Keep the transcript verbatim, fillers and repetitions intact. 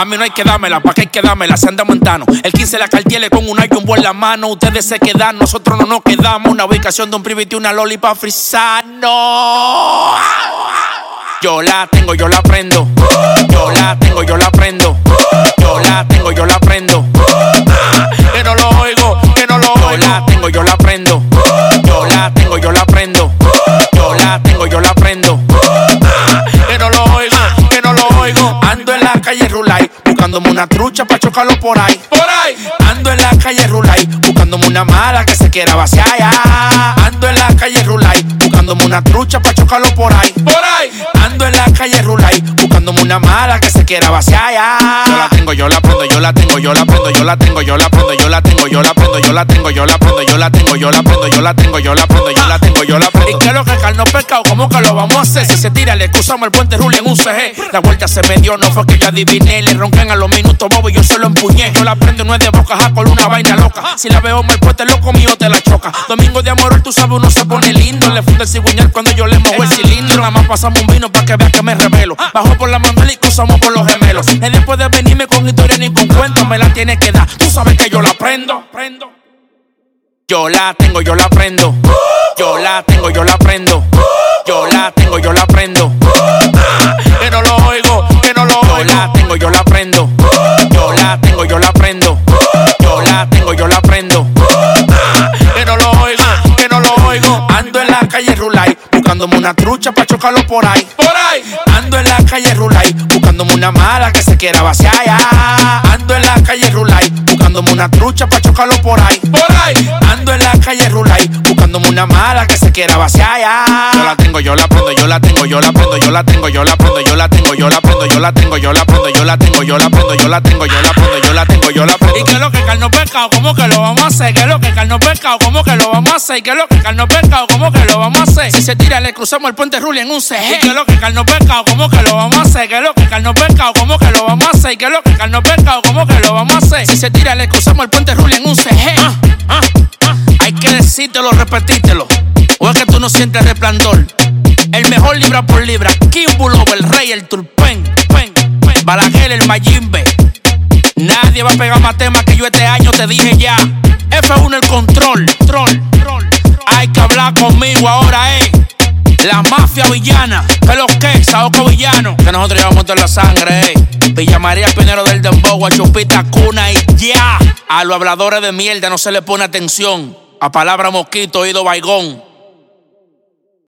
A mí no hay que dármela, pa' que hay que dármela, se anda montano. El quince la cartiele con un jumbo en la mano. Ustedes se quedan, nosotros no nos quedamos. Una ubicación de un privito y una loli pa' frisar. No. Yo la tengo, yo la prendo. Yo la tengo, yo la prendo. Yo la tengo, yo la prendo. Que no lo oigo, que no lo oigo. Yo la tengo, yo la prendo. Yo la tengo, yo la prendo. Yo la tengo, yo la prendo. Que no lo oigo, que no lo oigo. Ando en la calle Rulay, buscándome una trucha pa' chocarlo por ahí. Por ahí. Ando en la calle Rulay, buscándome una mala que se quiera vaciar ya. Ando en la calle Rulay, buscándome una trucha pa' chocarlo por ahí. Por ahí. Ando en la calle Rulay, buscándome una mala que se quiera vaciar ya. Yo la tengo, yo la prendo, yo la tengo, yo la prendo, yo la tengo, yo la prendo, yo la tengo, yo la prendo, yo la tengo, yo la prendo, yo la tengo, yo la prendo, yo la tengo, yo la prendo, yo la tengo, yo la prendo. ¿Y qué es lo que carno pescado? ¿Cómo que lo vamos a hacer? Si se tira, le cruzamos el puente Rulay en un C G. La vuelta se me dio, no fue que yo adiviné. Le roncan a los minutos, bobo, y yo se lo empuñé. Yo la prendo, no es de boca, ja, con una vaina loca. Si la veo mal puesta, loco mío te la choca. Domingo de amor, tú sabes, uno se pone lindo. Le funde el cigüeñal cuando yo le mojo el cilindro. Nada más pasamos un vino pa' que vea que me revelo. Bajo por la mandala y cruzamos por los gemelos. Y después de venirme con historia ni con cuentos, me la tiene que dar. Tú sabes que yo la prendo. prendo. Yo la tengo, yo la prendo. Yo la tengo, yo la prendo. Yo la tengo, yo la prendo. Que no lo oigo, que no lo oigo. Yo la tengo, yo la prendo. Yo la tengo, yo la prendo. Yo la tengo, yo la prendo. Que no lo oigo, que no lo oigo. Ando en la calle Rulay, buscándome una trucha pa' chocarlo por ahí. Por ahí. Ando en la calle Rulay, buscándome una mala que se quiera vaciar ya. Ando en la calle Rulay, buscándome una trucha pa' chocarlo por ahí. Por ahí. Ando en la calle Rulay, buscándome una mala que se quiera vaciar ya. Yo la tengo, yo la prendo, yo la tengo, yo la prendo, yo la tengo, yo la prendo, yo la tengo, yo la prendo, yo la tengo, yo la prendo, yo la tengo, yo la prendo, yo la tengo, yo la prendo, yo la tengo, yo la prendo. ¿Y qué es lo que carno pescado? ¿Cómo que lo vamos a hacer? ¿Qué es lo que carno pescado? ¿Cómo que lo vamos a hacer? ¿Qué es lo que carno pescado? ¿Cómo que lo vamos a hacer? Si se tira, le cruzamos el puente Rulay en un C G. ¿Y qué es lo que carno pescado? ¿Cómo que lo vamos a hacer? ¿Qué es lo que carno pescado? ¿Cómo que lo vamos a hacer? ¿Qué es lo que carno pescado? ¿Cómo que lo vamos a hacer? Si se tira, le cruzamos el puente Rulay en un C G. Ah, ah, ah. Hay que decírtelo, repetírtelo. O es que tú no sientes resplandor. El mejor libra por libra. Kimbulo, el rey, el turpen, pen, pen. Balaguer, el Mayimbe. Nadie va a pegar más temas que yo este año, te dije ya. F uno el control, troll, troll. Hay que hablar conmigo ahora, eh. La mafia villana, que lo que, Saoco villano. Que nosotros llevamos toda la sangre, eh. Villa María, Pinero del Dembow, a Chupita, Cuna y ya. A los habladores de mierda no se le pone atención. A palabra mosquito, oído baigón.